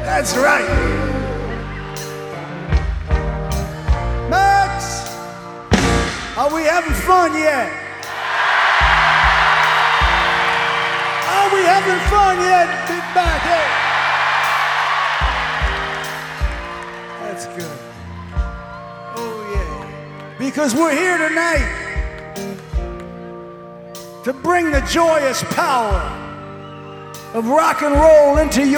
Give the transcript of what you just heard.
That's right. Max, are we having fun yet? Are we having fun yet? Big back, hey. That's good. Oh, yeah. Because we're here tonight to bring the joyous power of rock and roll into your